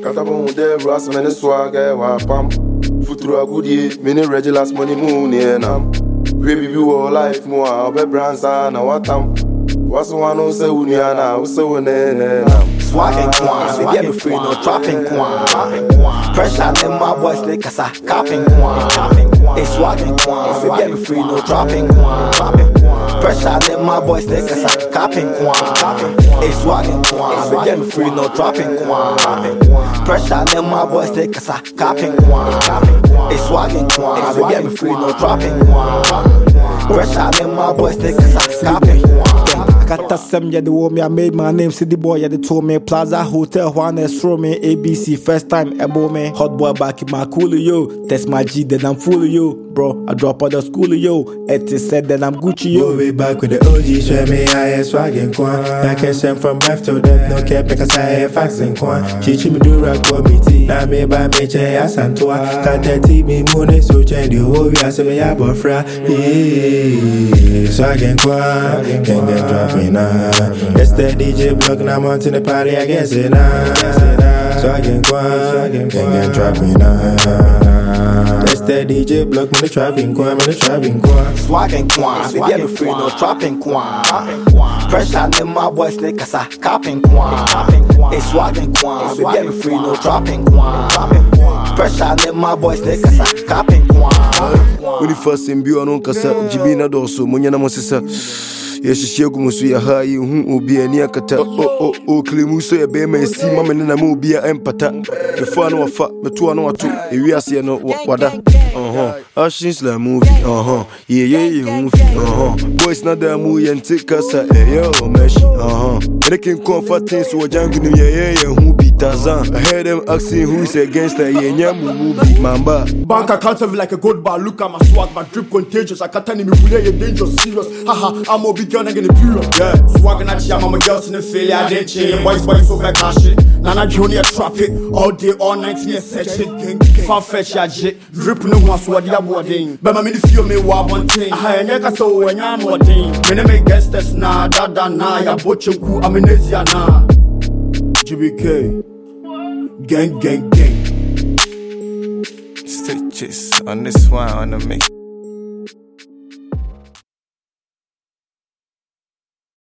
Katabon de brass and the swagger wa pam. Futura goodie, many regulars money moon yenam. Baby you all life more, be branza na watam. What's one who say uniana, who say one Swagging quan, they get me free, no trapping quan. Pressure them my boys like a capping quan. It's swagging quan, they get me free, no trapping quan. Pressure them my boys like a capping quan. It's swagging quan, they get me free, no trapping quan. Pressure them my boys like a capping quan. It's swagging quan, they get me free, no trapping quan. Pressure them my boys like a capping quan. Kata sem ya the woman I made my name city boy ya the told me Plaza Hotel Juanes throw me ABC first time ebo me hot boy back in my cooler yo test my G then I'm full of yo bro I drop out of school yo it is said that I'm Gucci yo go way back with the OG show me I swagging quan back and shem from birth to death no care because I faxing quan chichi me do rock for me tea na me by me che asantoa can't me moon so change the whole we say me ya bofra swagging quan can get drop it's the DJ block and I'm on to the party, I guess it now. Swagging quan, can't get dropping now. It's the DJ block, me the trapping quan, me the trapping quan. Swagging quan, they get me free, no trapping quan. Pressure them my boys like a capping quan. It's swagging quan, they get me free, no trapping quan. Pressure them my boys like a capping quan. When the first in Bio no kasa, Jibina doso, Munyana Mosisa. Yes, she musu ya hai hu obi ani akata o klemuso ya be ma si mama na mo obi empata before no wafa meto no wato ewiase no wada Ashes la movie yeah movie boys na da mu yente kasa yo mesh they can comfort things so jangu ni yeah hu bi Tarzan I heard them asking who is against the yeah movie mamba bank account of like a gold bar look at my swag my drip contagious I can't me fully dangerous serious haha I'm a big girl nigga in the period yeah swagging at ya mama girls in the failure I didn't change boys so back cash it Nana Junior trap it all day all night in section fan fetch ya jet drip no one swag ya boarding but me feel me wa one thing I ain't got so when I'm boarding me make guests na da na ya bochku amnesia na GBK gang Stitches on this one on the mix.